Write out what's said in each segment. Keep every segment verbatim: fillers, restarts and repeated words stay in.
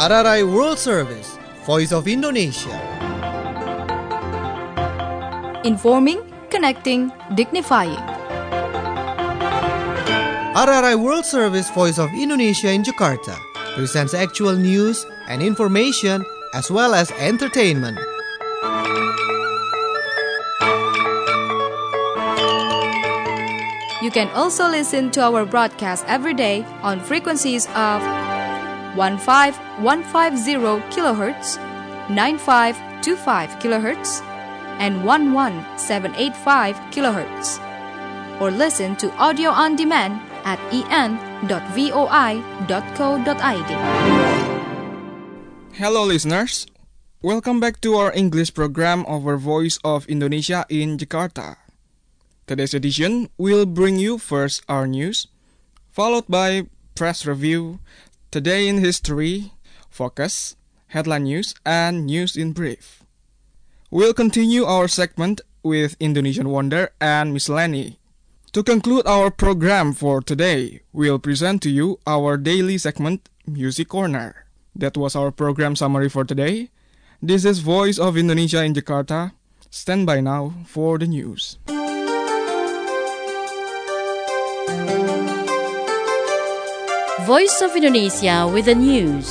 R R I World Service, Voice of Indonesia. Informing, connecting, dignifying. R R I World Service, Voice of Indonesia in Jakarta presents actual news and information as well as entertainment. You can also listen to our broadcast every day on frequencies of fifteen fifteen kilohertz, ninety-five twenty-five kilohertz, and eleven seven eighty-five kilohertz. Or listen to audio on demand at e n dot voi dot co dot i d. Hello listeners, welcome back to our English program of our Voice of Indonesia in Jakarta. Today's edition will bring you first our news, followed by press review, Today in History, Focus, Headline News, and News in Brief. We'll continue our segment with Indonesian Wonder and Miscellany. To conclude our program for today, we'll present to you our daily segment, Music Corner. That was our program summary for today. This is Voice of Indonesia in Jakarta. Stand by now for the news. Voice of Indonesia with the news.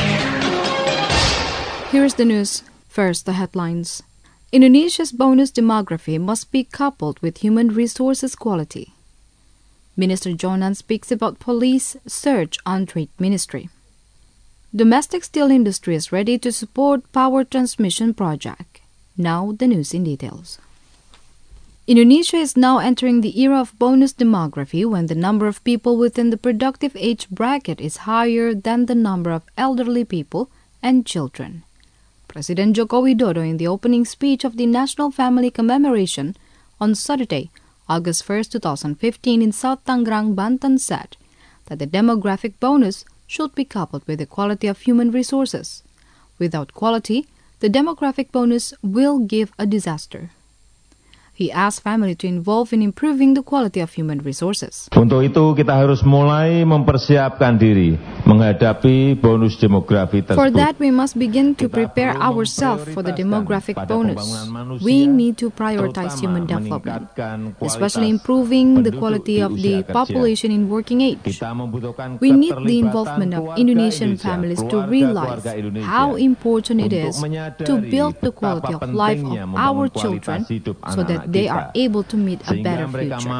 Here's the news. First, the headlines. Indonesia's bonus demography must be coupled with human resources quality. Minister Jonan speaks about police surge on trade ministry. Domestic steel industry is ready to support power transmission project. Now the news in details. Indonesia is now entering the era of bonus demography when the number of people within the productive age bracket is higher than the number of elderly people and children. President Joko Widodo, in the opening speech of the National Family Commemoration on Saturday, August first, twenty fifteen in South Tangerang, Banten, said that the demographic bonus should be coupled with the quality of human resources. Without quality, the demographic bonus will give a disaster. He asked family to involve in improving the quality of human resources. Untuk itu kita harus mulai mempersiapkan diri menghadapi bonus demografi tersebut. For that we must begin to prepare ourselves for the demographic bonus. We need to prioritize human development, especially improving the quality of the population in working age. We need the involvement of Indonesian families to realize how important it is to build the quality of life of our children so that they are able to meet a better future.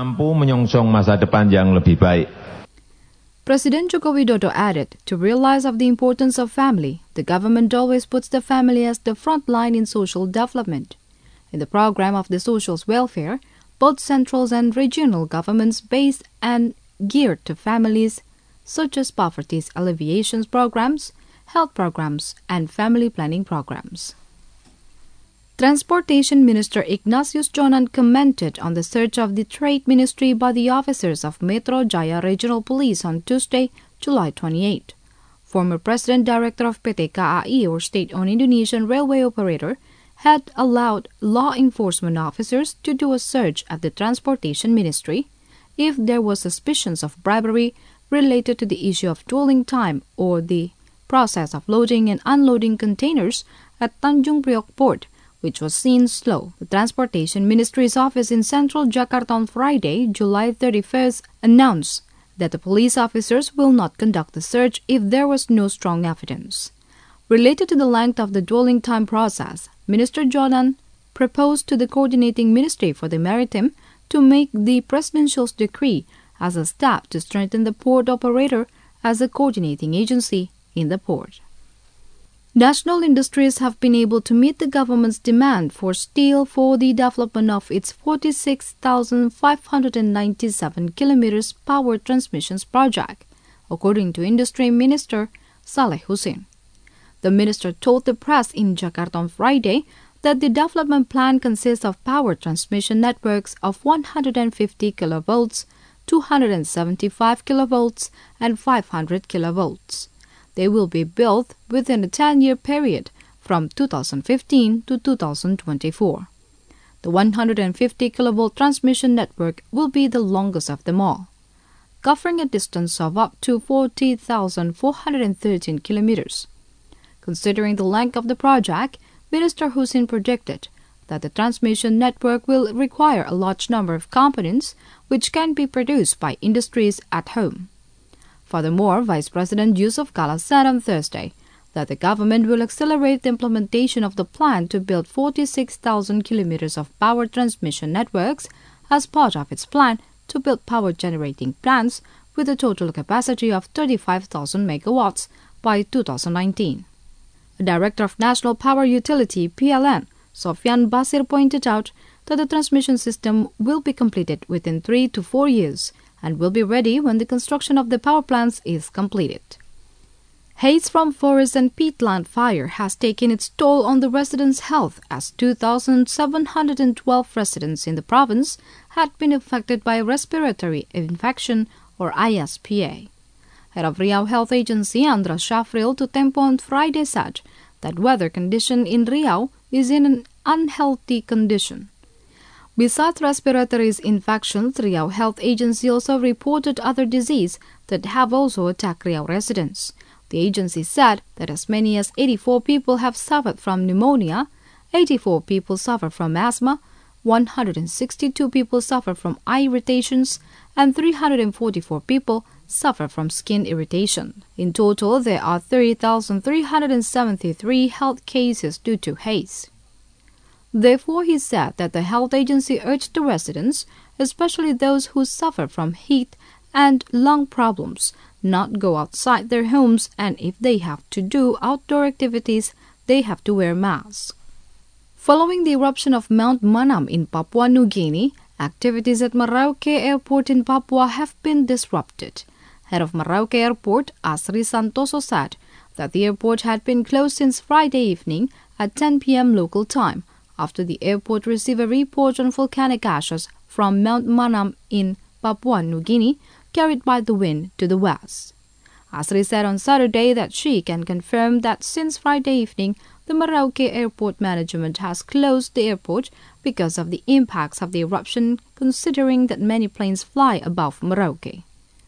President Joko Widodo added, to realize of the importance of family, the government always puts the family as the front line in social development. In the program of the social welfare, both central and regional governments based and geared to families, such as poverty alleviation programs, health programs, and family planning programs. Transportation Minister Ignatius Jonan commented on the search of the Trade Ministry by the officers of Metro Jaya Regional Police on Tuesday, July twenty-eighth. Former President Director of P T K A I or State-Owned Indonesian Railway Operator had allowed law enforcement officers to do a search at the Transportation Ministry if there was suspicions of bribery related to the issue of dwelling time or the process of loading and unloading containers at Tanjung Priok Port, which was seen slow. The Transportation Ministry's office in Central Jakarta on Friday, July thirty-first, announced that the police officers will not conduct the search if there was no strong evidence. Related to the length of the dwelling time process, Minister Jonan proposed to the Coordinating Ministry for the Maritime to make the presidential decree as a step to strengthen the port operator as a coordinating agency in the port. National industries have been able to meet the government's demand for steel for the development of its forty-six thousand five hundred ninety-seven kilometers power transmissions project, according to Industry Minister Saleh Hussein. The minister told the press in Jakarta on Friday that the development plan consists of power transmission networks of one hundred fifty kilovolts, two hundred seventy-five kilovolts, and five hundred kilovolts. They will be built within a ten-year period from two thousand fifteen to two thousand twenty-four. The one hundred fifty kilovolt transmission network will be the longest of them all, covering a distance of up to forty thousand four hundred thirteen kilometers. Considering the length of the project, Minister Husin predicted that the transmission network will require a large number of components which can be produced by industries at home. Furthermore, Vice President Yusuf Kala said on Thursday that the government will accelerate the implementation of the plan to build forty-six thousand kilometers of power transmission networks as part of its plan to build power generating plants with a total capacity of thirty-five thousand megawatts by two thousand nineteen. The Director of National Power Utility P L N, Sofyan Basir, pointed out that the transmission system will be completed within three to four years and will be ready when the construction of the power plants is completed. Haze from forest and peatland fire has taken its toll on the residents' health as two thousand seven hundred twelve residents in the province had been affected by respiratory infection or I S P A. Head of Riau Health Agency Andras Shafril to Tempo on Friday said that weather condition in Riau is in an unhealthy condition. Besides respiratory infections, Riau Health Agency also reported other diseases that have also attacked Riau residents. The agency said that as many as eighty-four people have suffered from pneumonia, eighty-four people suffer from asthma, one hundred sixty-two people suffer from eye irritations, and three hundred forty-four people suffer from skin irritation. In total, there are thirty thousand three hundred seventy-three health cases due to haze. Therefore, he said that the health agency urged the residents, especially those who suffer from heat and lung problems, not go outside their homes, and if they have to do outdoor activities, they have to wear masks. Following the eruption of Mount Manam in Papua New Guinea, activities at Merauke Airport in Papua have been disrupted. Head of Merauke Airport, Asri Santoso, said that the airport had been closed since Friday evening at ten p m local time, after the airport received a report on volcanic ashes from Mount Manam in Papua New Guinea, carried by the wind to the west. Asri said on Saturday that she can confirm that since Friday evening, the Merauke Airport management has closed the airport because of the impacts of the eruption, considering that many planes fly above Merauke.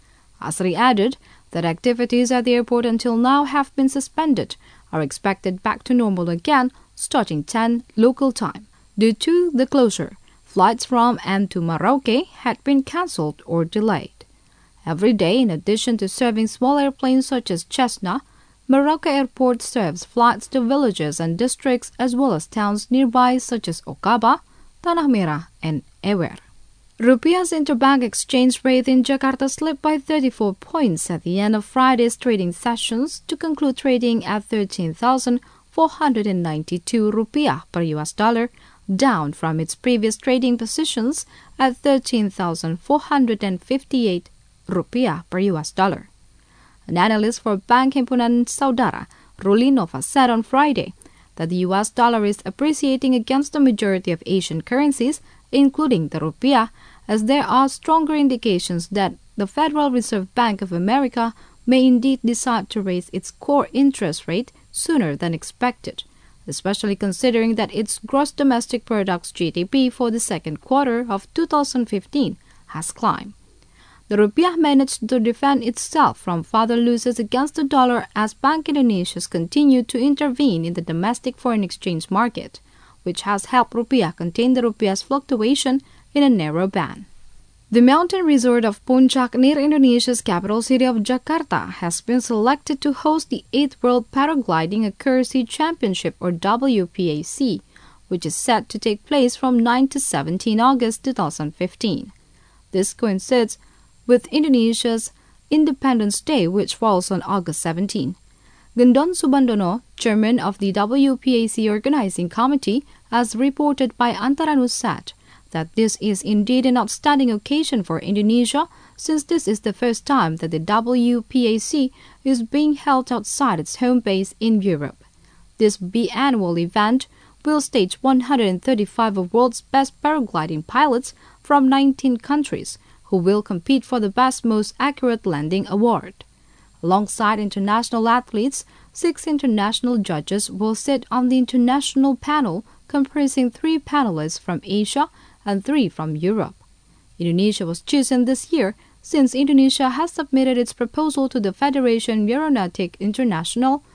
Asri added that activities at the airport until now have been suspended, are expected back to normal again starting ten local time. Due to the closure, flights from and to Merauke had been cancelled or delayed. Every day, in addition to serving small airplanes such as Cessna, Merauke Airport serves flights to villages and districts as well as towns nearby such as Okaba, Tanah Merah, and Ewer. Rupiah's interbank exchange rate in Jakarta slipped by thirty-four points at the end of Friday's trading sessions to conclude trading at thirteen thousand four hundred ninety-two rupiah per U S dollar, down from its previous trading positions at thirteen thousand four hundred fifty-eight rupiah per U S dollar. An analyst for Bank Himpunan Saudara, Ruli Nova, said on Friday that the U S dollar is appreciating against the majority of Asian currencies, including the rupiah, as there are stronger indications that the Federal Reserve Bank of America may indeed decide to raise its core interest rate sooner than expected, especially considering that its gross domestic product's G D P for the second quarter of two thousand fifteen has climbed. The rupiah managed to defend itself from further losses against the dollar as Bank Indonesia continued to intervene in the domestic foreign exchange market, which has helped rupiah contain the rupiah's fluctuation in a narrow band. The mountain resort of Puncak near Indonesia's capital city of Jakarta has been selected to host the eighth World Paragliding Accuracy Championship or W P A C, which is set to take place from ninth to seventeenth August two thousand fifteen. This coincides with Indonesia's Independence Day, which falls on August seventeenth. Gendon Subandono, chairman of the W P A C organizing committee, as reported by Antara News, said that this is indeed an outstanding occasion for Indonesia, since this is the first time that the W P A C is being held outside its home base in Europe. This biannual event will stage one hundred thirty-five of the world's best paragliding pilots from nineteen countries, who will compete for the Best Most Accurate Landing Award. Alongside international athletes, six international judges will sit on the international panel, comprising three panelists from Asia and three from Europe. Indonesia was chosen this year since Indonesia has submitted its proposal to the Federation Aeronautic International,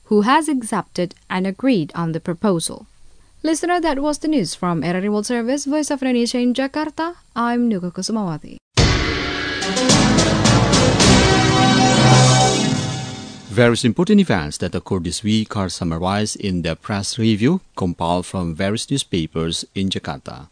who has accepted and agreed on the proposal. Listener, that was the news from R R I World Service, Voice of Indonesia in Jakarta. I'm Nuka Kusumawati. Various important events that occurred this week are summarized in the press review compiled from various newspapers in Jakarta.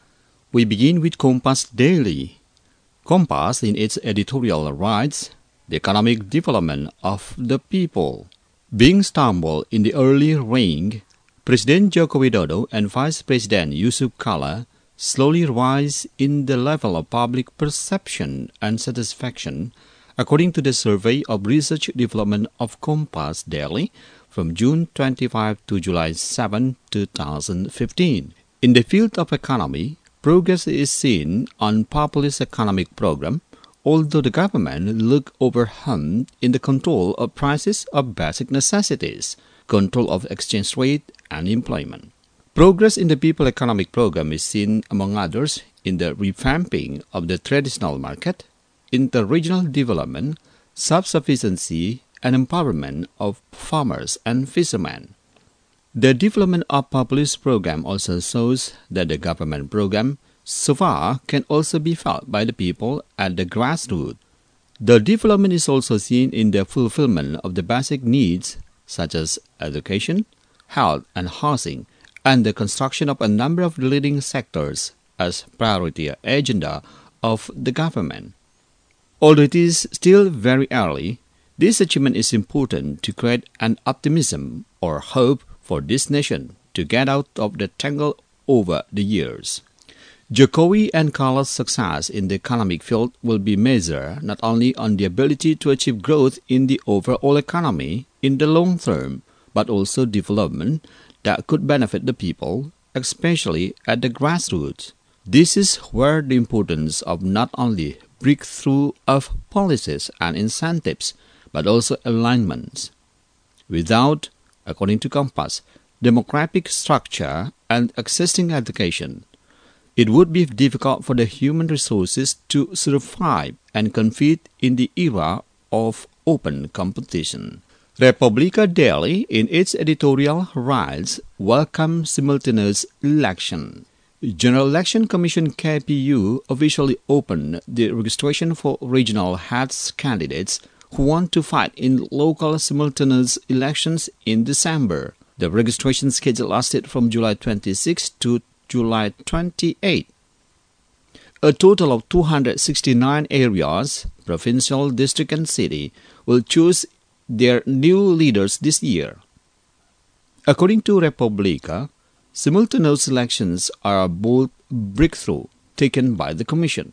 We begin with Kompas Daily. Kompas, in its editorial, writes, "The economic development of the people." Being stumbled in the early reign, President Joko Widodo and Vice President Yusuf Kala slowly rise in the level of public perception and satisfaction, according to the survey of Research Development of Kompas Daily from June twenty-fifth to July seventh, two thousand fifteen. In the field of economy, progress is seen on populist economic program, although the government look overwhelmed in the control of prices of basic necessities, control of exchange rate, and employment. Progress in the people economic program is seen, among others, in the revamping of the traditional market, inter-regional development, self-sufficiency, and empowerment of farmers and fishermen. The development of populist program also shows that the government program so far can also be felt by the people at the grassroots. The development is also seen in the fulfillment of the basic needs such as education, health and housing, and the construction of a number of leading sectors as priority agenda of the government. Although it is still very early, this achievement is important to create an optimism or hope for this nation to get out of the tangle over the years. Jokowi and Kala's success in the economic field will be measured not only on the ability to achieve growth in the overall economy in the long term, but also development that could benefit the people, especially at the grassroots. This is where the importance of not only breakthrough of policies and incentives, but also alignments. Without, according to Kompas, demographic structure and existing education, it would be difficult for the human resources to survive and compete in the era of open competition. Republica Daily, in its editorial, writes, "Welcome simultaneous election." General Election Commission K P U officially opened the registration for regional heads candidates who want to fight in local simultaneous elections in December. The registration schedule lasted from July twenty-sixth to July twenty-eighth. A total of two hundred sixty-nine areas, provincial, district, and city, will choose their new leaders this year. According to Republica, simultaneous elections are a bold breakthrough taken by the Commission.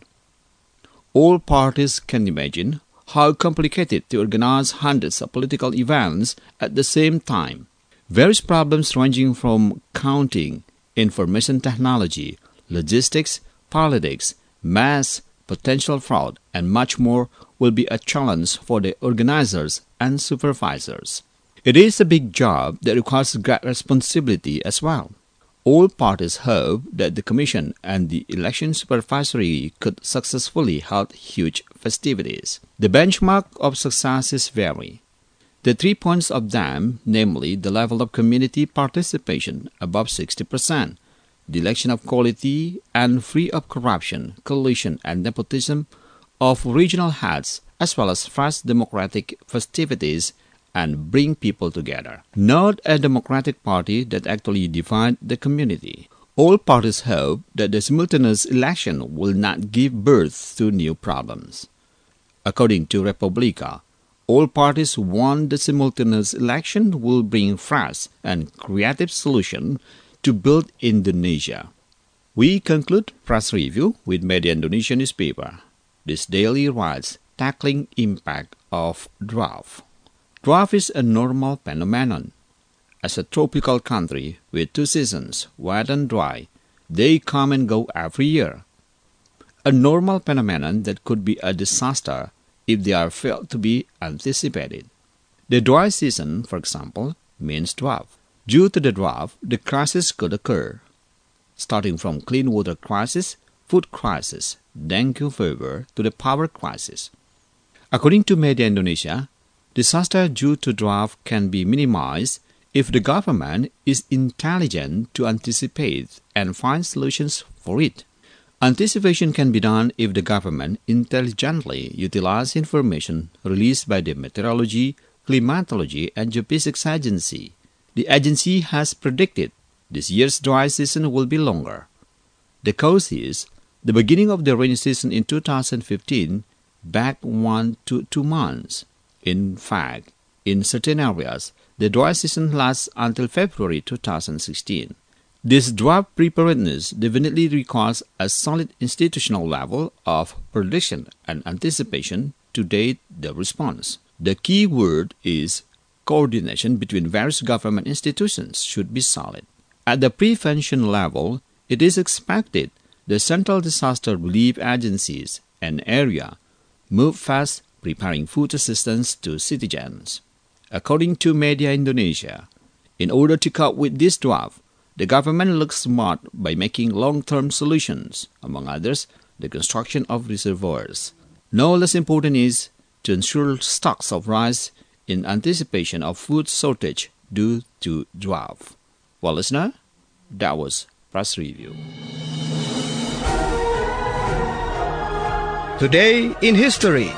All parties can imagine how complicated to organize hundreds of political events at the same time. Various problems ranging from counting, information technology, logistics, politics, mass, potential fraud, and much more will be a challenge for the organizers and supervisors. It is a big job that requires great responsibility as well. All parties hope that the Commission and the election supervisory could successfully hold huge festivities. The benchmark of successes vary. The three points of them, namely the level of community participation above sixty percent, the election of quality and free of corruption, collusion, and nepotism of regional heads, as well as fresh democratic festivities and bring people together. Not a democratic party that actually divide the community. All parties hope that the simultaneous election will not give birth to new problems. According to Republica, all parties want the simultaneous election will bring fresh and creative solutions to build Indonesia. We conclude press review with Media Indonesia newspaper. This daily writes, tackling impact of drought. Drought is a normal phenomenon. As a tropical country with two seasons, wet and dry, they come and go every year. A normal phenomenon that could be a disaster if they are failed to be anticipated. The dry season, for example, means drought. Due to the drought, the crisis could occur, starting from clean water crisis, food crisis, dengue fever, to the power crisis. According to Media Indonesia, Disaster due to drought can be minimized if the government is intelligent to anticipate and find solutions for it. Anticipation can be done if the government intelligently utilizes information released by the Meteorology, Climatology and Geophysics Agency. The agency has predicted this year's dry season will be longer. The cause is the beginning of the rainy season in two thousand fifteen back one to two months. In fact, in certain areas, the dry season lasts until February two thousand sixteen. This drought preparedness definitely requires a solid institutional level of prediction and anticipation to date the response. The key word is coordination between various government institutions should be solid. At the prevention level, it is expected the central disaster relief agencies and area move fast preparing food assistance to citizens. According to Media Indonesia, in order to cope with this drought, the government looks smart by making long-term solutions, among others, the construction of reservoirs. No less important is to ensure stocks of rice in anticipation of food shortage due to drought. Well, listener, that was Press Review. Today in History.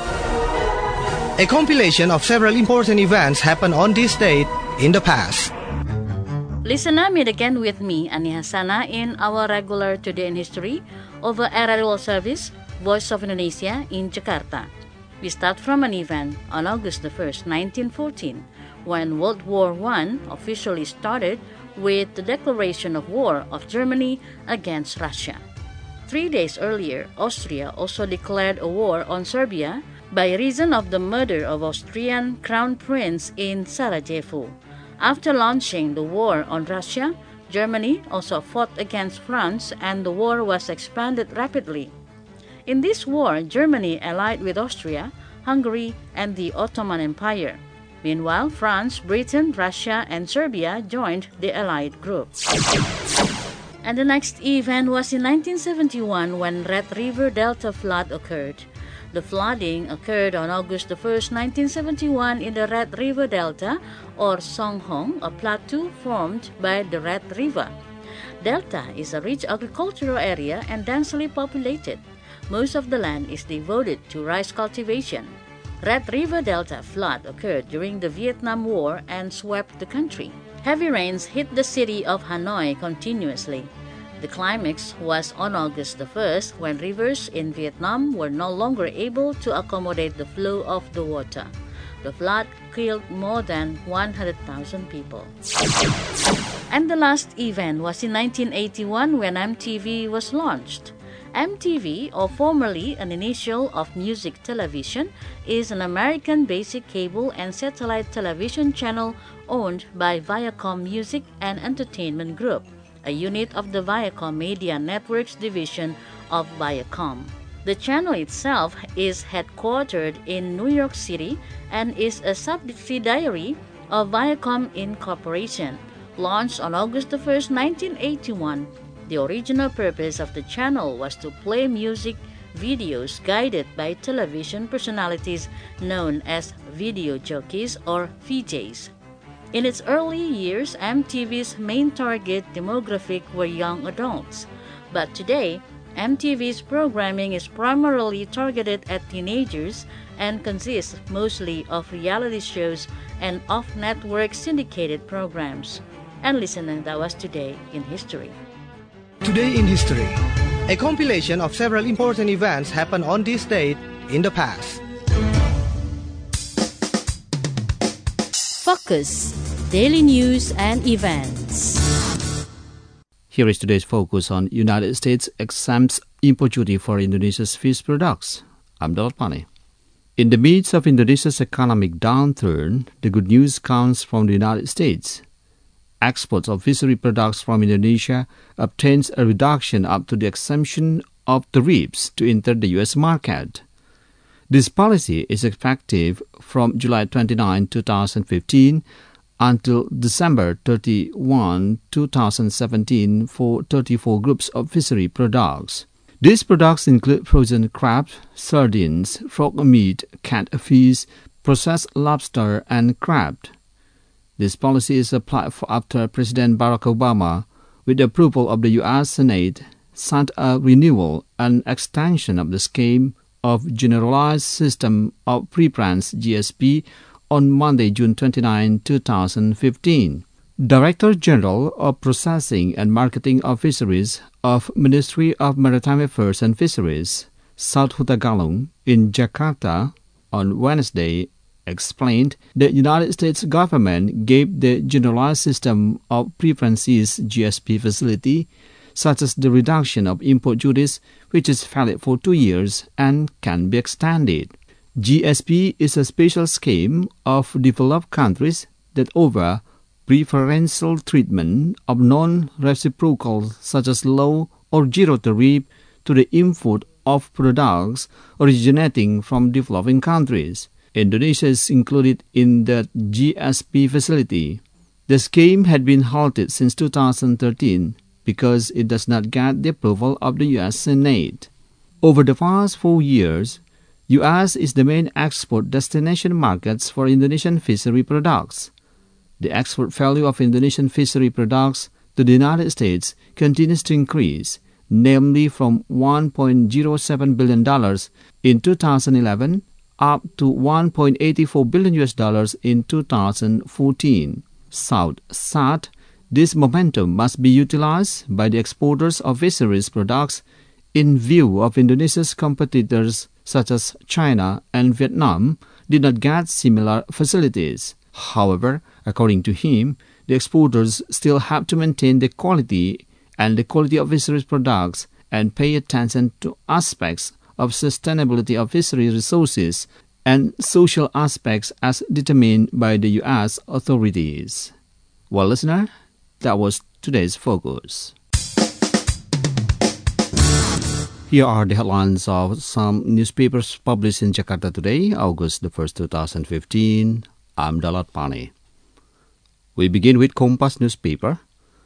A compilation of several important events happened on this date in the past. Listener, meet again with me, Ani Hasana, in our regular Today in History over Era World Service, Voice of Indonesia in Jakarta. We start from an event on August the first, nineteen fourteen, when World War One officially started with the declaration of war of Germany against Russia. Three days earlier, Austria also declared a war on Serbia by reason of the murder of Austrian Crown Prince in Sarajevo. After launching the war on Russia, Germany also fought against France and the war was expanded rapidly. In this war, Germany allied with Austria, Hungary, and the Ottoman Empire. Meanwhile, France, Britain, Russia, and Serbia joined the Allied group. And the next event was in nineteen seventy-one when Red River Delta flood occurred. The flooding occurred on August the first, nineteen seventy-one in the Red River Delta, or Songhong, a plateau formed by the Red River. Delta is a rich agricultural area and densely populated. Most of the land is devoted to rice cultivation. Red River Delta flood occurred during the Vietnam War and swept the country. Heavy rains hit the city of Hanoi continuously. The climax was on August the first when rivers in Vietnam were no longer able to accommodate the flow of the water. The flood killed more than one hundred thousand people. And the last event was in nineteen eighty-one when M T V was launched. M T V, or formerly an initial of Music Television, is an American basic cable and satellite television channel owned by Viacom Music and Entertainment Group, a unit of the Viacom Media Networks division of Viacom. The channel itself is headquartered in New York City and is a subsidiary of Viacom Incorporated. Launched on August the first, nineteen eighty-one, the original purpose of the channel was to play music videos guided by television personalities known as video jockeys or V Js. In its early years, M T V's main target demographic were young adults, but today, M T V's programming is primarily targeted at teenagers and consists mostly of reality shows and off-network syndicated programs. And listener, that was Today in History. Today in History. A compilation of several important events happened on this date in the past. Focus, daily news and events. Here is today's focus on United States exempts import duty for Indonesia's fish products. I'm Donald Pane. In the midst of Indonesia's economic downturn, the good news comes from the United States. Exports of fishery products from Indonesia obtains a reduction up to the exemption of tariffs to enter the U S market. This policy is effective from July twenty-ninth, twenty fifteen until December thirty-first, twenty seventeen for thirty-four groups of fishery products. These products include frozen crab, sardines, frog meat, catfish, processed lobster and crab. This policy is applied for after President Barack Obama, with the approval of the U S Senate, signed a renewal and extension of the scheme of Generalized System of Preference G S P on Monday, June twenty-ninth, twenty fifteen. Director General of Processing and Marketing of Fisheries of Ministry of Maritime Affairs and Fisheries, South Huta Galung, in Jakarta on Wednesday, explained the United States government gave the Generalized System of Preferences G S P facility, such as the reduction of import duties, which is valid for two years and can be extended. G S P is a special scheme of developed countries that offer preferential treatment of non-reciprocal such as low or zero tariff to the import of products originating from developing countries. Indonesia is included in the G S P facility. The scheme had been halted since two thousand thirteen because it does not get the approval of the U S Senate. Over the past four years, U S is the main export destination markets for Indonesian fishery products. The export value of Indonesian fishery products to the United States continues to increase, namely from one point zero seven billion dollars in two thousand eleven up to one point eight four billion U S dollars in two thousand fourteen. South said this momentum must be utilized by the exporters of fisheries products in view of Indonesia's competitors such as China and Vietnam did not get similar facilities. However, according to him, the exporters still have to maintain the quality and the quality of fisheries products and pay attention to aspects of sustainability of fisheries resources and social aspects as determined by the U S authorities. Well, listener, that was today's focus. Here are the headlines of some newspapers published in Jakarta today, August the first, twenty fifteen. I'm Dalat Pani. We begin with Kompas newspaper.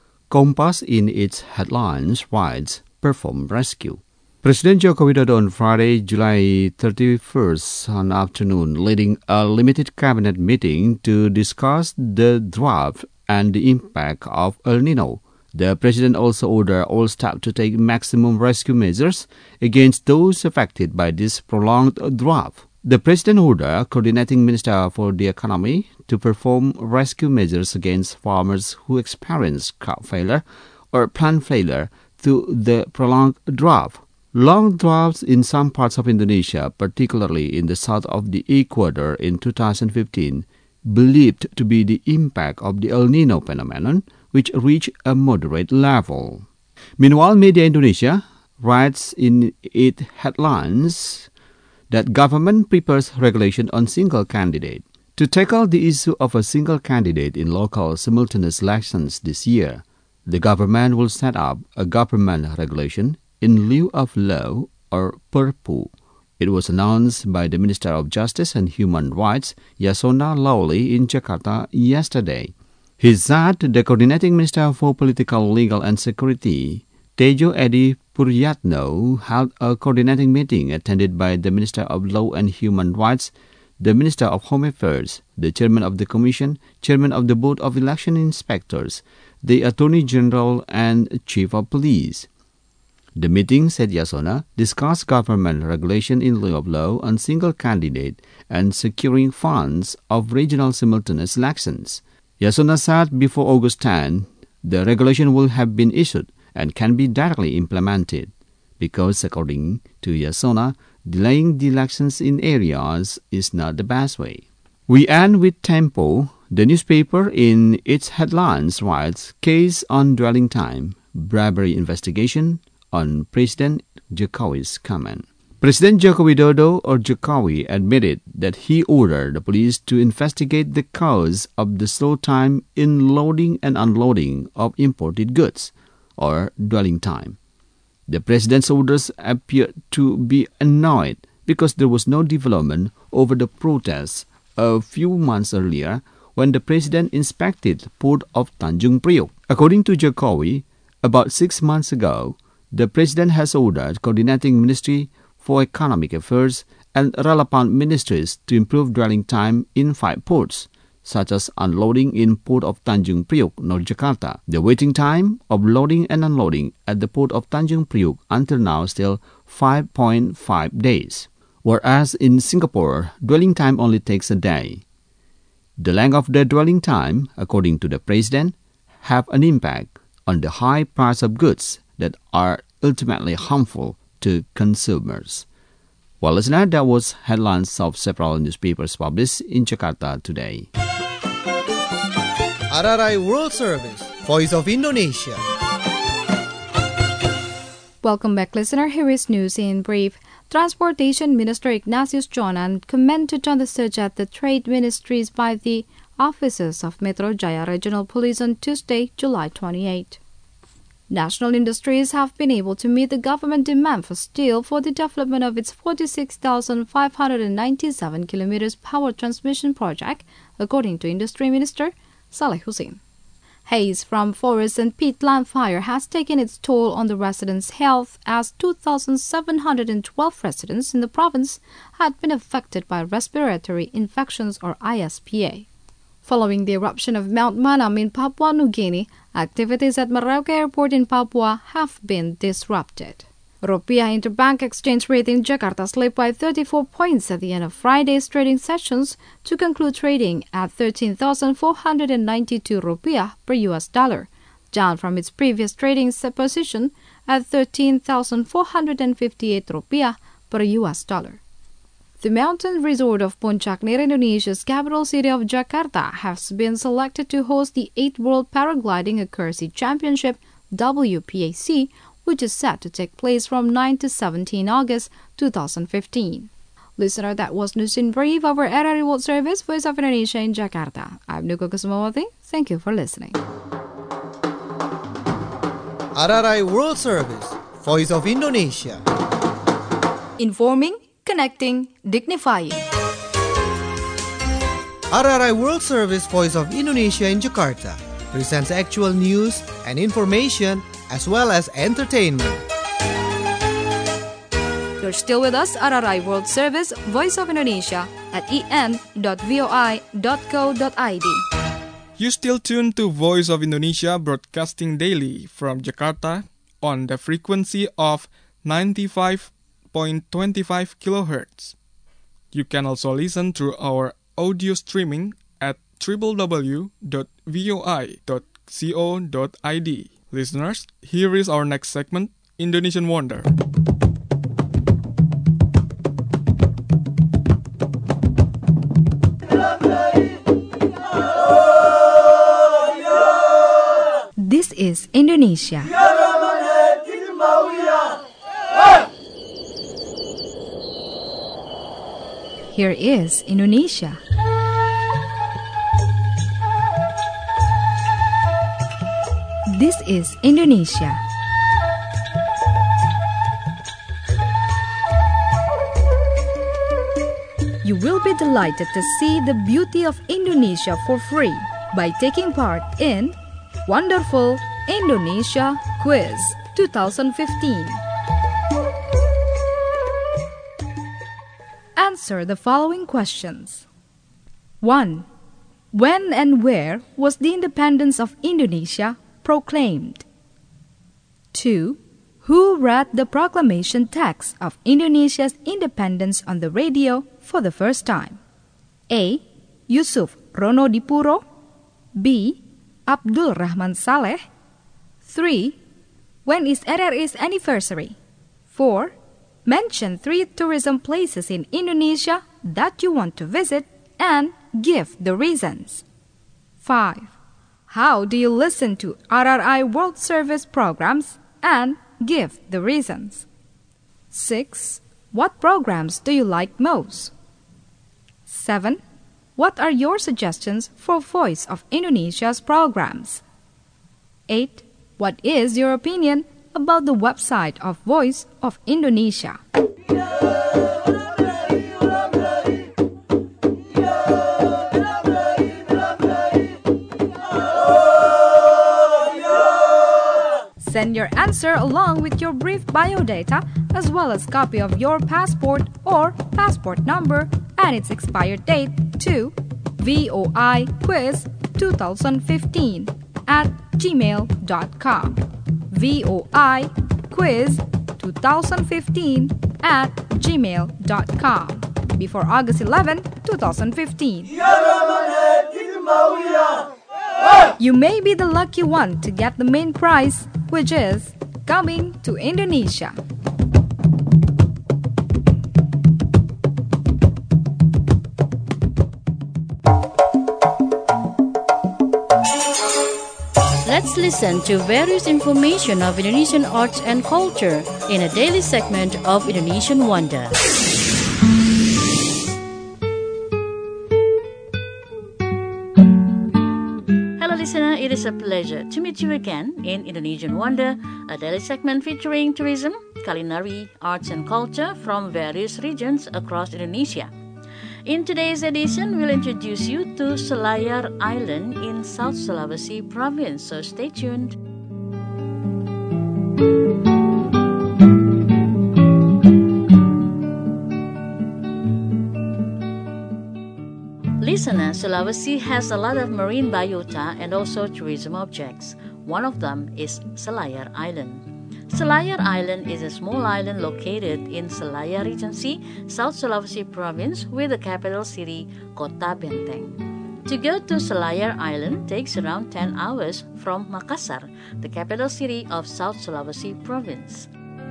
Kompas in its headlines writes, Perform Rescue. President Joko Widodo on Friday, July thirty-first on afternoon, leading a limited cabinet meeting to discuss the draft and the impact of El Nino. The president also ordered all staff to take maximum rescue measures against those affected by this prolonged drought. The president ordered coordinating minister for the economy to perform rescue measures against farmers who experience crop failure or plant failure through the prolonged drought. Long droughts in some parts of Indonesia, particularly in the south of the equator in two thousand fifteen, believed to be the impact of the El Nino phenomenon, which reached a moderate level. Meanwhile, Media Indonesia writes in its headlines that government prepares regulation on single candidate. To tackle the issue of a single candidate in local simultaneous elections this year, the government will set up a government regulation in lieu of law or Perpu. It was announced by the Minister of Justice and Human Rights, Yasona Lawli, in Jakarta yesterday. He said the Coordinating Minister for Political, Legal and Security, Tejo Edi Puryatno, held a coordinating meeting attended by the Minister of Law and Human Rights, the Minister of Home Affairs, the Chairman of the Commission, Chairman of the Board of Election Inspectors, the Attorney General and Chief of Police. The meeting, said Yasona, discussed government regulation in lieu of law on single candidate and securing funds of regional simultaneous elections. Yasona said before August tenth, the regulation will have been issued and can be directly implemented because, according to Yasona, delaying the elections in areas is not the best way. We end with Tempo. The newspaper in its headlines writes, Case on dwelling time, bribery investigation on President Jokowi's comment. President Joko Widodo or Jokowi admitted that he ordered the police to investigate the cause of the slow time in loading and unloading of imported goods, or dwelling time. The president's orders appeared to be annoyed because there was no development over the protests a few months earlier when the president inspected the port of Tanjung Priok. According to Jokowi, about six months ago, the president has ordered Coordinating Ministry for Economic Affairs and relevant ministries to improve dwelling time in five ports, such as unloading in Port of Tanjung Priok, North Jakarta. The waiting time of loading and unloading at the Port of Tanjung Priok until now still five point five days, whereas in Singapore, dwelling time only takes a day. The length of the dwelling time, according to the President, have an impact on the high price of goods that are ultimately harmful to consumers. Well, listener, that was headlines of several newspapers published in Jakarta today. R R I World Service, Voice of Indonesia. Welcome back, listener. Here is news in brief. Transportation Minister Ignatius Jonan commented on the search at the trade ministries by the officers of Metro Jaya Regional Police on Tuesday, July twenty-eighth. National industries have been able to meet the government demand for steel for the development of its forty-six thousand five hundred ninety-seven kilometers power transmission project, according to Industry Minister Saleh Hussein. Haze from forest and peatland fire has taken its toll on the residents' health, as two thousand seven hundred twelve residents in the province had been affected by respiratory infections, or I S P A. Following the eruption of Mount Manam in Papua New Guinea, activities at Merauke Airport in Papua have been disrupted. Rupiah interbank exchange rate in Jakarta slipped by thirty-four points at the end of Friday's trading sessions to conclude trading at thirteen thousand four hundred ninety-two rupiah per U S dollar, down from its previous trading position at thirteen thousand four hundred fifty-eight rupiah per U S dollar. The mountain resort of Puncak near Indonesia's capital city of Jakarta has been selected to host the eighth World Paragliding Accuracy Championship, W P A C, which is set to take place from ninth to seventeenth August two thousand fifteen. Listener, that was news in brief of our R R I World Service, Voice of Indonesia in Jakarta. I'm Nuko Kusumawati. Thank you for listening. R R I World Service, Voice of Indonesia. Informing, connecting, dignifying. R R I World Service, Voice of Indonesia in Jakarta presents actual news and information as well as entertainment. You're still with us, R R I World Service, Voice of Indonesia, at e n dot v o i dot co dot i d. You still tuned to Voice of Indonesia, broadcasting daily from Jakarta on the frequency of ninety-five point two five kilohertz. You can also listen through our audio streaming at w w w dot v o i dot co dot i d. Listeners, here is our next segment, Indonesian Wonder. This is Indonesia. Here is Indonesia. This is Indonesia. You will be delighted to see the beauty of Indonesia for free by taking part in Wonderful Indonesia Quiz twenty fifteen. Answer the following questions. one. When and where was the independence of Indonesia proclaimed? two. Who read the proclamation text of Indonesia's independence on the radio for the first time? A. Yusuf Ronodipuro. B. Abdul Rahman Saleh. three. When is R R I's anniversary? four. Mention three tourism places in Indonesia that you want to visit and give the reasons. five. How do you listen to R R I World Service programs and give the reasons? six. What programs do you like most? seven. What are your suggestions for Voice of Indonesia's programs? eight. What is your opinion about the website of Voice of Indonesia? Send your answer along with your brief biodata as well as copy of your passport or passport number and its expired date to voiquiz twenty fifteen at gmail dot com. voiquiz twenty fifteen at gmail dot com before August eleventh, twenty fifteen. You may be the lucky one to get the main prize, which is coming to Indonesia. Let's listen to various information of Indonesian arts and culture in a daily segment of Indonesian Wonder. Hello listener, it is a pleasure to meet you again in Indonesian Wonder, a daily segment featuring tourism, culinary, arts and culture from various regions across Indonesia. In today's edition, we'll introduce you to Selayar Island in South Sulawesi province, so stay tuned. Listener, Sulawesi has a lot of marine biota and also tourism objects. One of them is Selayar Island. Selayar Island is a small island located in Selayar Regency, South Sulawesi province with the capital city Kota Benteng. To go to Selayar Island takes around ten hours from Makassar, the capital city of South Sulawesi province.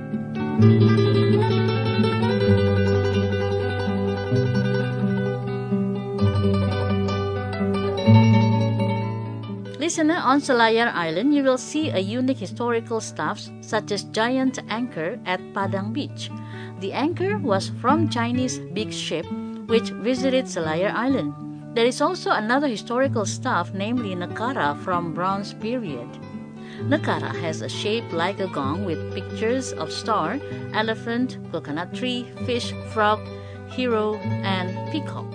Listener, on Selayar Island, you will see a unique historical stuffs such as giant anchor at Padang Beach. The anchor was from Chinese big ship which visited Selayar Island. There is also another historical stuff, namely Nekara from Bronze period. Nekara has a shape like a gong with pictures of star, elephant, coconut tree, fish, frog, hero, and peacock.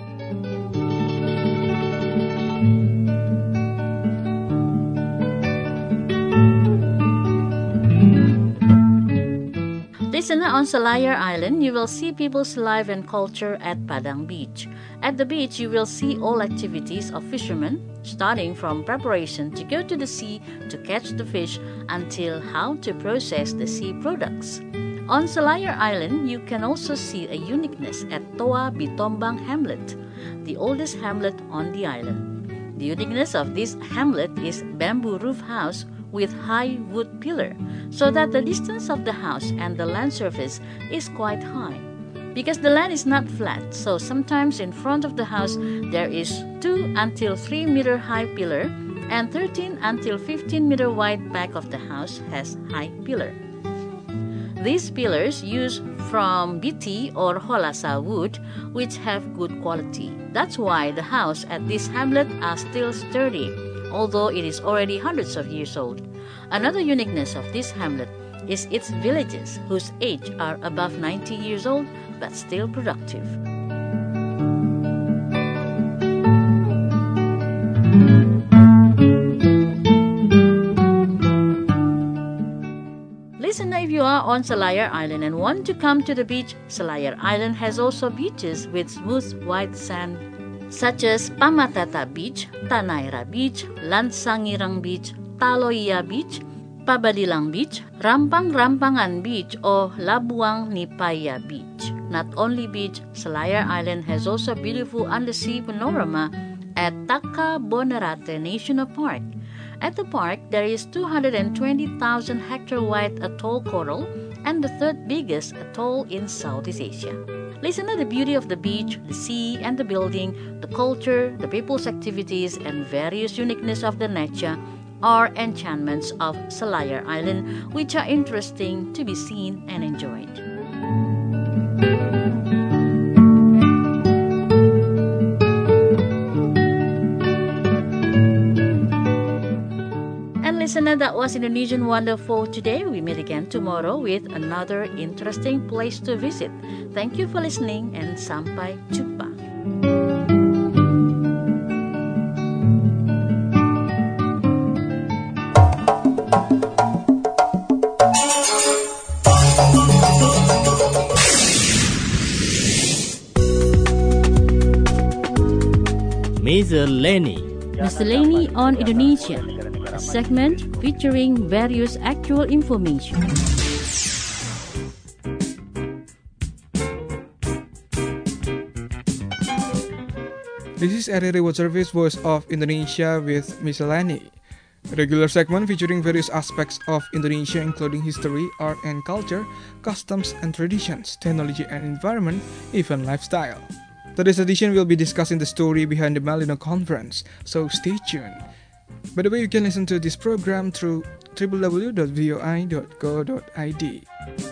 Listener, on Selayar Island, you will see people's life and culture at Padang Beach. At the beach, you will see all activities of fishermen, starting from preparation to go to the sea to catch the fish until how to process the sea products. On Selayar Island, you can also see a uniqueness at Toa Bitombang Hamlet, the oldest hamlet on the island. The uniqueness of this hamlet is bamboo roof house with high wood pillar, so that the distance of the house and the land surface is quite high. Because the land is not flat, so sometimes in front of the house there is two until three meter high pillar, and thirteen until fifteen meter wide back of the house has high pillar. These pillars use from B T or Holasa wood, which have good quality. That's why the house at this hamlet are still sturdy, although it is already hundreds of years old. Another uniqueness of this hamlet is its villages, whose age are above ninety years old but still productive. Listen, if you are on Selayar Island and want to come to the beach, Selayar Island has also beaches with smooth white sand such as Pamatata Beach, Tanaira Beach, Lansangirang Beach, Taloia Beach, Pabadilang Beach, Rampang-Rampangan Beach, or Labuang Nipaya Beach. Not only beach, Selayar Island has also beautiful undersea panorama at Taka Bonerate National Park. At the park, there is two hundred twenty thousand hectare wide atoll coral and the third biggest atoll in Southeast Asia. Listen to the beauty of the beach, the sea, and the building, the culture, the people's activities, and various uniqueness of the nature are enchantments of Selayar Island, which are interesting to be seen and enjoyed. And listener, that was Indonesian Wonder for today. We meet again tomorrow with another interesting place to visit. Thank you for listening and sampai jumpa. Thank you. Miscellany. Miscellany on Indonesia, a segment featuring various actual information. This is R R I World Service Voice of Indonesia with Miscellany, a regular segment featuring various aspects of Indonesia including history, art and culture, customs and traditions, technology and environment, even lifestyle. Today's edition will be discussing the story behind the Malino Conference, so stay tuned. By the way, you can listen to this program through w w w dot v o i dot co dot i d.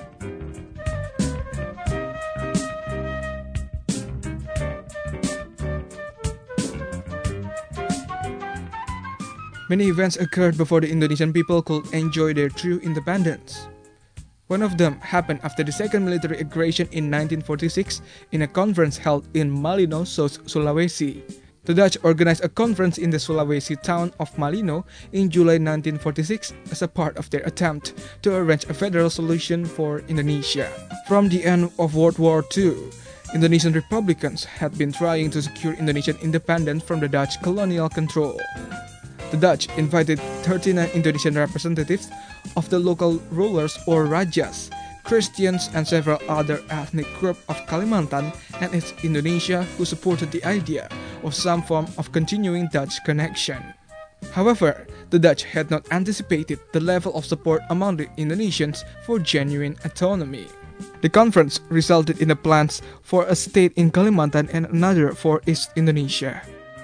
Many events occurred before the Indonesian people could enjoy their true independence. One of them happened after the second military aggression in nineteen forty-six in a conference held in Malino, South Sulawesi. The Dutch organized a conference in the Sulawesi town of Malino in July nineteen forty-six as a part of their attempt to arrange a federal solution for Indonesia. From the end of World War Two, Indonesian Republicans had been trying to secure Indonesian independence from the Dutch colonial control. The Dutch invited thirty-nine Indonesian representatives of the local rulers or rajas, Christians and several other ethnic groups of Kalimantan and East Indonesia who supported the idea of some form of continuing Dutch connection. However, the Dutch had not anticipated the level of support among the Indonesians for genuine autonomy. The conference resulted in the plans for a state in Kalimantan and another for East Indonesia.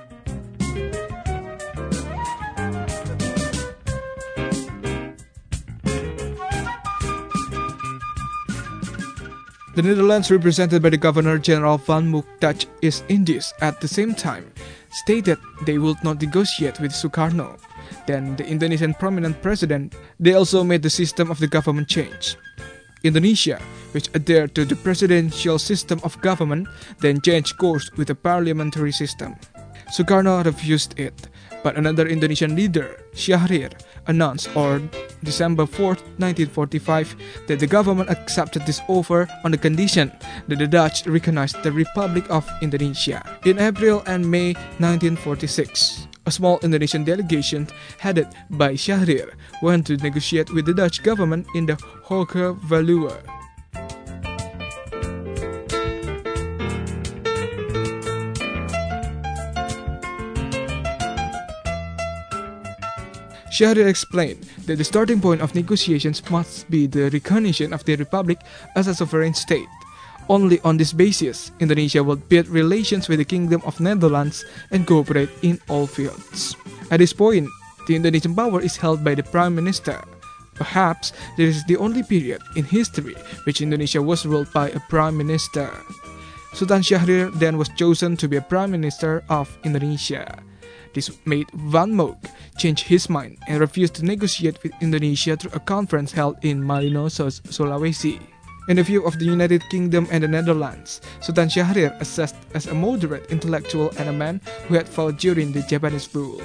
The Netherlands, represented by the Governor-General van Mook Dutch East Indies at the same time, stated they would not negotiate with Sukarno, then the Indonesian prominent president. They also made the system of the government change. Indonesia, which adhered to the presidential system of government, then changed course with a parliamentary system. Sukarno refused it, but another Indonesian leader, Syahrir, announced on December fourth, nineteen forty-five, that the government accepted this offer on the condition that the Dutch recognized the Republic of Indonesia. In April and May nineteen forty-six, a small Indonesian delegation headed by Syahrir went to negotiate with the Dutch government in the Hoge Veluwe. Syahrir explained that the starting point of negotiations must be the recognition of the Republic as a sovereign state. Only on this basis, Indonesia would build relations with the Kingdom of Netherlands and cooperate in all fields. At this point, the Indonesian power is held by the Prime Minister. Perhaps this is the only period in history which Indonesia was ruled by a Prime Minister. Sultan Syahrir then was chosen to be a Prime Minister of Indonesia. This made Van Mook change his mind and refused to negotiate with Indonesia through a conference held in Malino, South Sulawesi. In the view of the United Kingdom and the Netherlands, Sultan Syahrir assessed as a moderate intellectual and a man who had fought during the Japanese rule.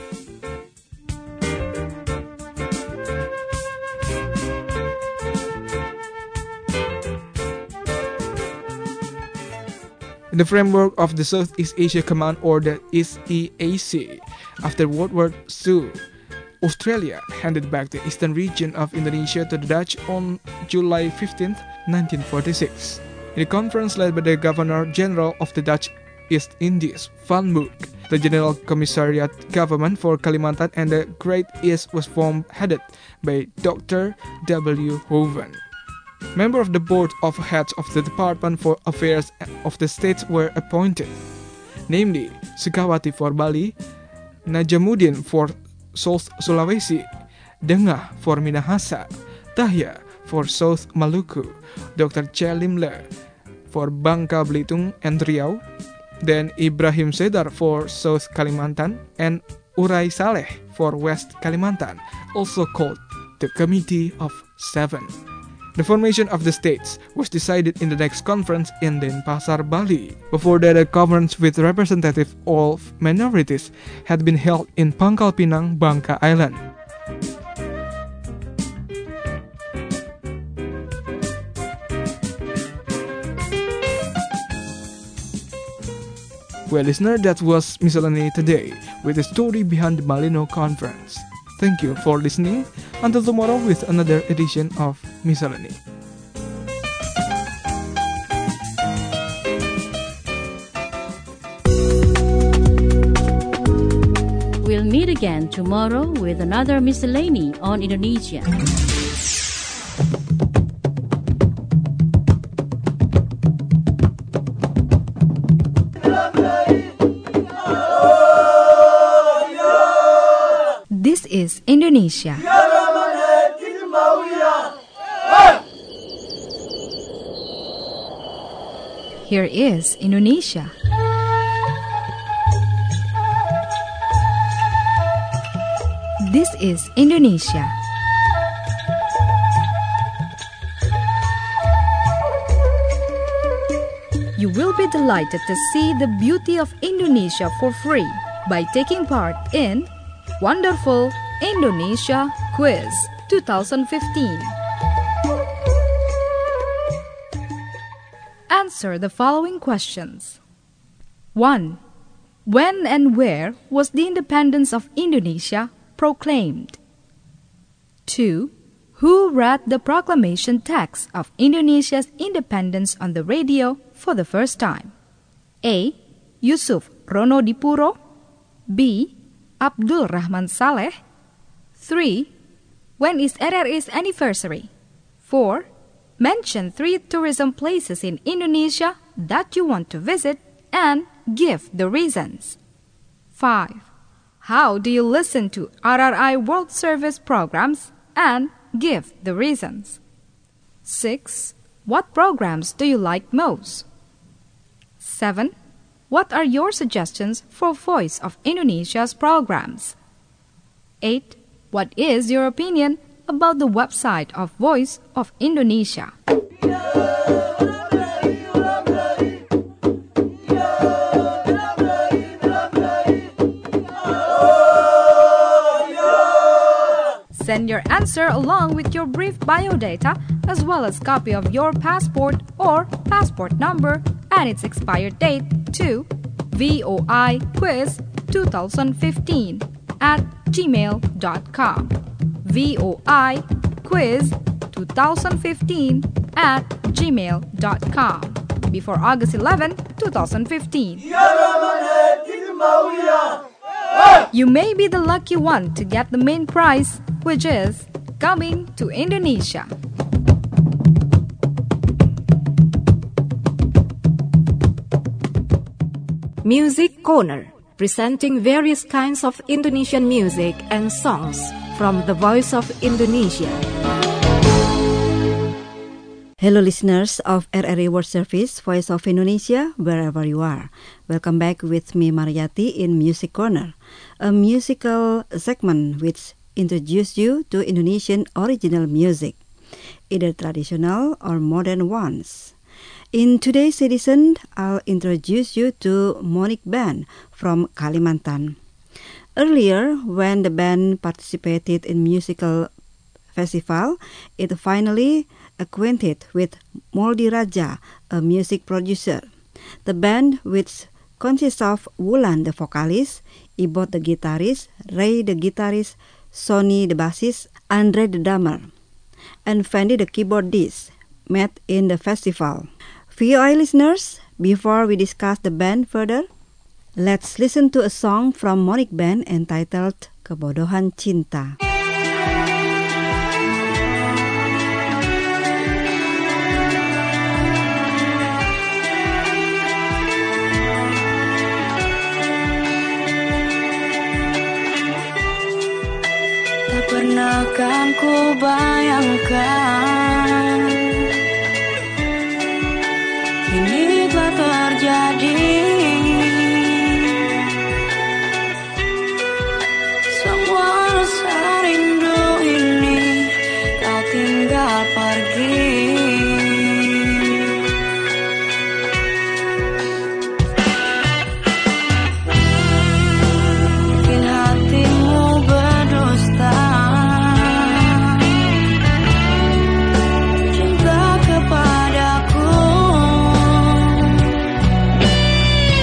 In the framework of the Southeast Asia Command, or the S E A C, after World War Two, Australia handed back the eastern region of Indonesia to the Dutch on July fifteenth, nineteen forty-six. In a conference led by the Governor-General of the Dutch East Indies, Van Mook, the General Commissariat Government for Kalimantan and the Great East was formed, headed by Doctor W. Hoven. Members of the Board of Heads of the Department for Affairs of the States were appointed, namely Sukawati for Bali, Najamuddin for South Sulawesi, Dengah for Minahasa, Tahya for South Maluku, Doctor C. Limle for Bangka Belitung and Riau, then Ibrahim Sedar for South Kalimantan, and Urai Saleh for West Kalimantan, also called the Committee of Seven. The formation of the states was decided in the next conference in Denpasar, Bali. Before that, a conference with representatives of minorities had been held in Pangkal Pinang, Bangka Island. Well, listener, that was Miscellany today with the story behind the Malino Conference. Thank you for listening. Until tomorrow with another edition of Miscellany. We'll meet again tomorrow with another Miscellany on Indonesia. This is Indonesia. Here is Indonesia. This is Indonesia. You will be delighted to see the beauty of Indonesia for free by taking part in Wonderful Indonesia Quiz twenty fifteen. Answer the following questions. one. When and where was the independence of Indonesia proclaimed? two. Who read the proclamation text of Indonesia's independence on the radio for the first time? A. Yusuf Ronodipuro. B. Abdul Rahman Saleh. three. When is R R I's anniversary? four. Mention three tourism places in Indonesia that you want to visit and give the reasons. five. How do you listen to R R I World Service programs and give the reasons? six. What programs do you like most? seven. What are your suggestions for Voice of Indonesia's programs? eight. What is your opinion about the website of Voice of Indonesia? Send your answer along with your brief biodata as well as copy of your passport or passport number and its expired date to voiquiz twenty fifteen at gmail dot com. voiquiz twenty fifteen at gmail dot com before August eleventh, twenty fifteen. You may be the lucky one to get the main prize, which is coming to Indonesia. Music Corner, presenting various kinds of Indonesian music and songs from the Voice of Indonesia. Hello listeners of R R I World Service, Voice of Indonesia, wherever you are. Welcome back with me Mariati in Music Corner, a musical segment which introduces you to Indonesian original music, either traditional or modern ones. In today's edition, I'll introduce you to Monik Band from Kalimantan. Earlier, when the band participated in musical festival, it finally acquainted with Moldi Raja, a music producer. The band, which consists of Wulan the vocalist, Ibot the guitarist, Ray the guitarist, Sonny the bassist, Andre the drummer, and Fendi the keyboardist, met in the festival. V O I listeners, before we discuss the band further, let's listen to a song from Monik Band entitled Kebodohan Cinta. Tak pernah kan ku bayangkan ini telah terjadi. Semua rasa rindu ini kau tinggal pergi. Mungkin hatimu berdusta, cinta kepadaku.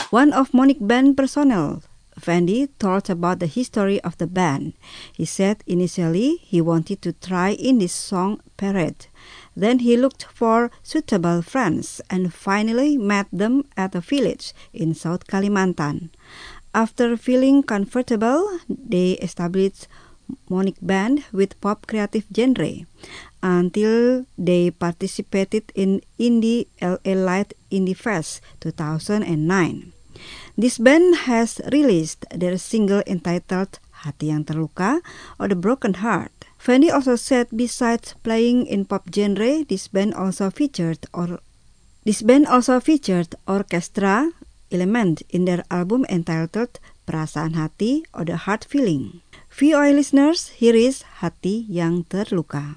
One of Monique band personnel, Fendi, told about the history of the band. He said initially he wanted to try in this song Parade. Then he looked for suitable friends and finally met them at a village in South Kalimantan. After feeling comfortable, they established Monique Band with pop creative genre until they participated in Indie L A Light Indie Fest two thousand nine. This band has released their single entitled Hati Yang Terluka or The Broken Heart. Fendi also said besides playing in pop genre, this band also featured or this band also featured orchestra element in their album entitled Perasaan Hati or The Heart Feeling. V O A listeners, here is Hati Yang Terluka.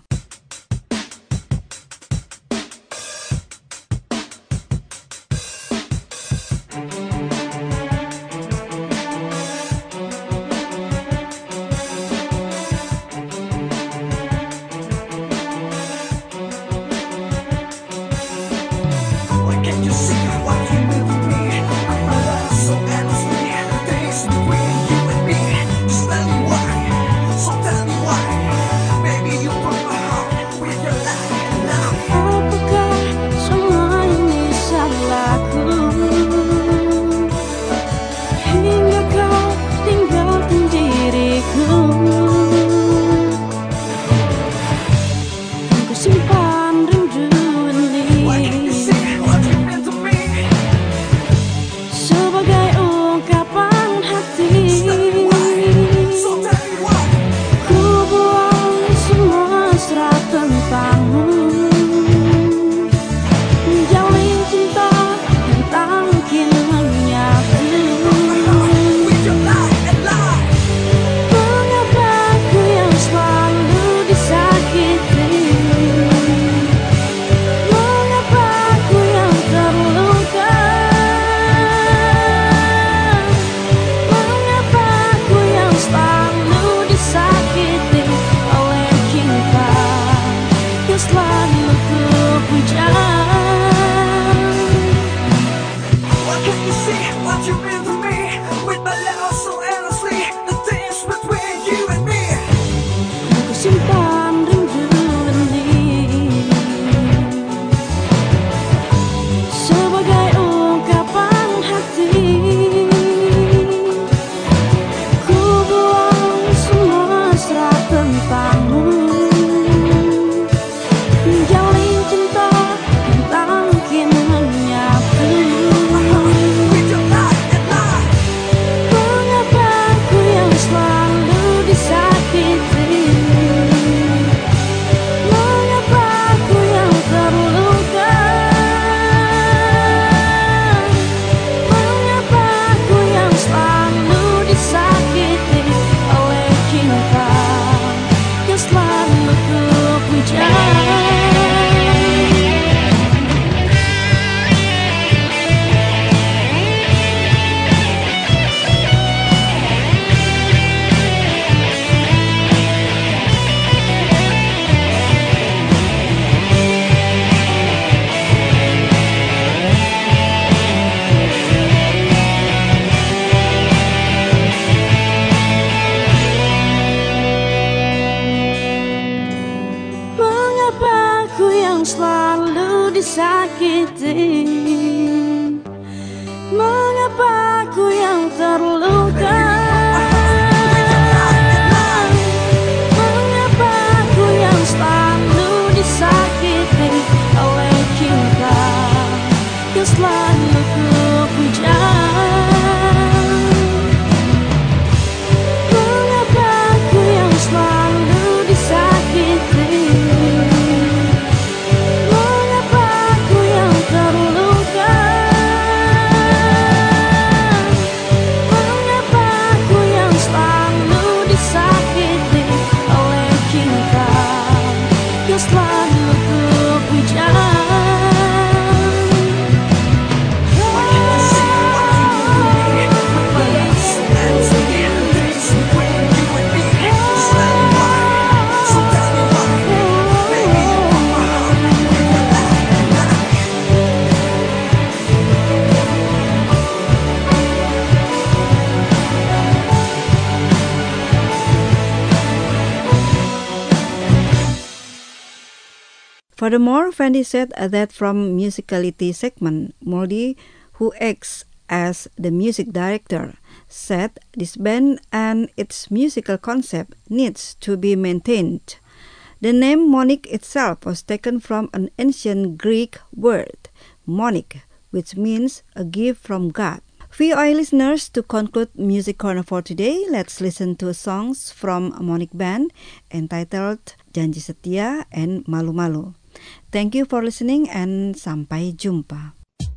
Furthermore, Fendi said that from musicality segment, Moldy, who acts as the music director, said this band and its musical concept needs to be maintained. The name Monique itself was taken from an ancient Greek word, Monique, which means a gift from God. For you listeners, to conclude Music Corner for today, let's listen to songs from Monique Band entitled Janji Setia and Malu Malu. Thank you for listening and sampai jumpa.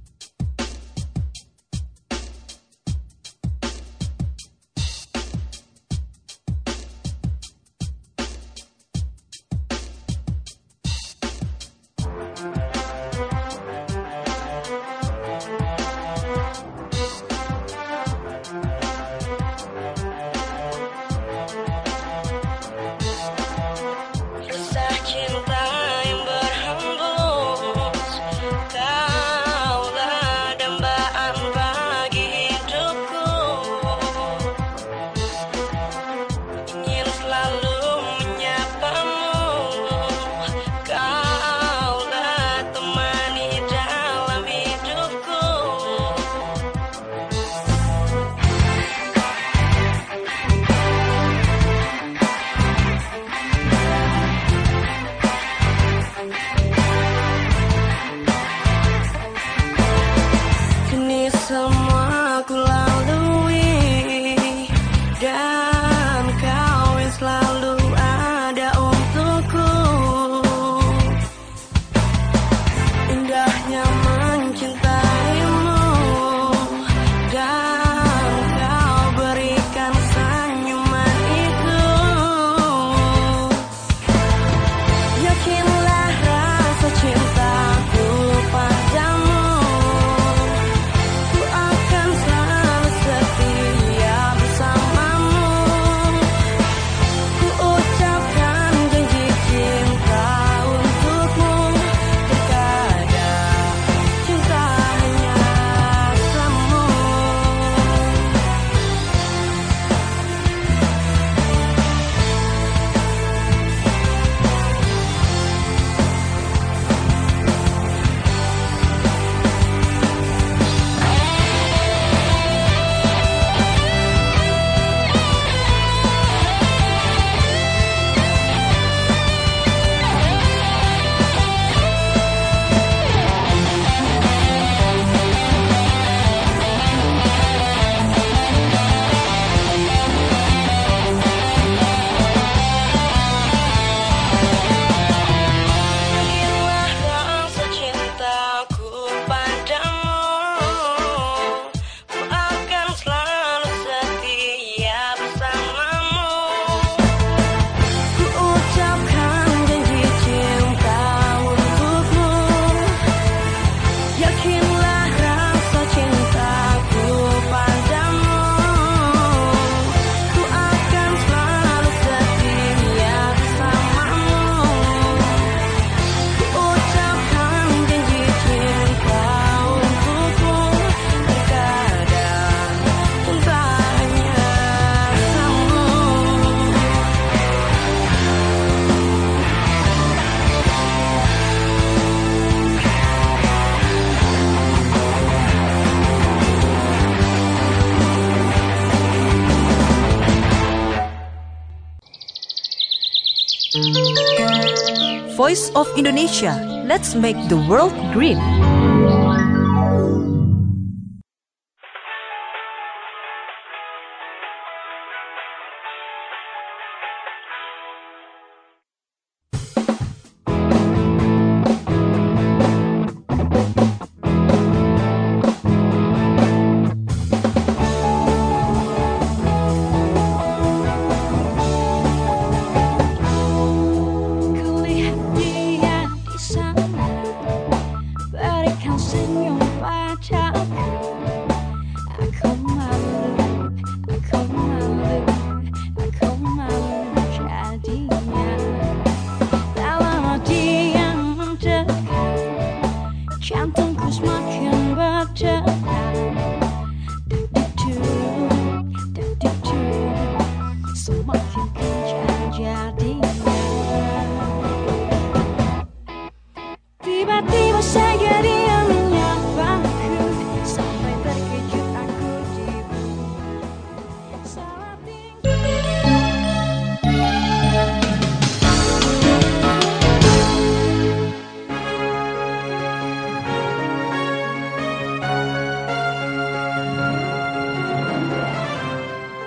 Voice of Indonesia. Let's make the world green.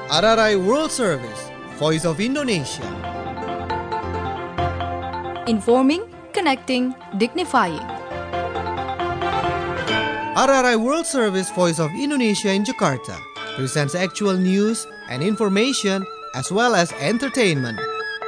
R R I World Service, Voice of Indonesia. Informing, connecting, dignifying. R R I World Service, Voice of Indonesia in Jakarta presents actual news and information as well as entertainment.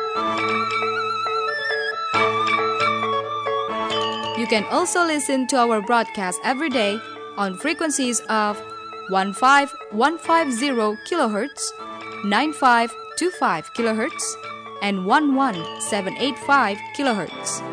You can also listen to our broadcast every day on frequencies of one five one five zero kilohertz, nine five two five kilohertz, and one one seven eight five kilohertz.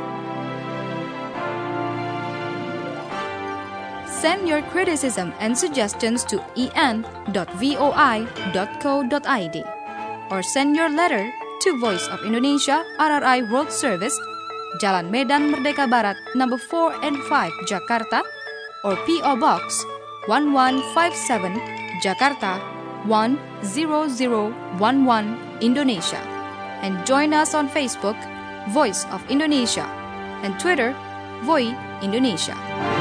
Send your criticism and suggestions to e n dot voi dot co dot i d or send your letter to Voice of Indonesia R R I World Service, Jalan Medan Merdeka Barat, number four and five, Jakarta, or P O Box one one five seven, Jakarta one zero zero one one, Indonesia. And join us on Facebook, Voice of Indonesia, and Twitter, Voi Indonesia.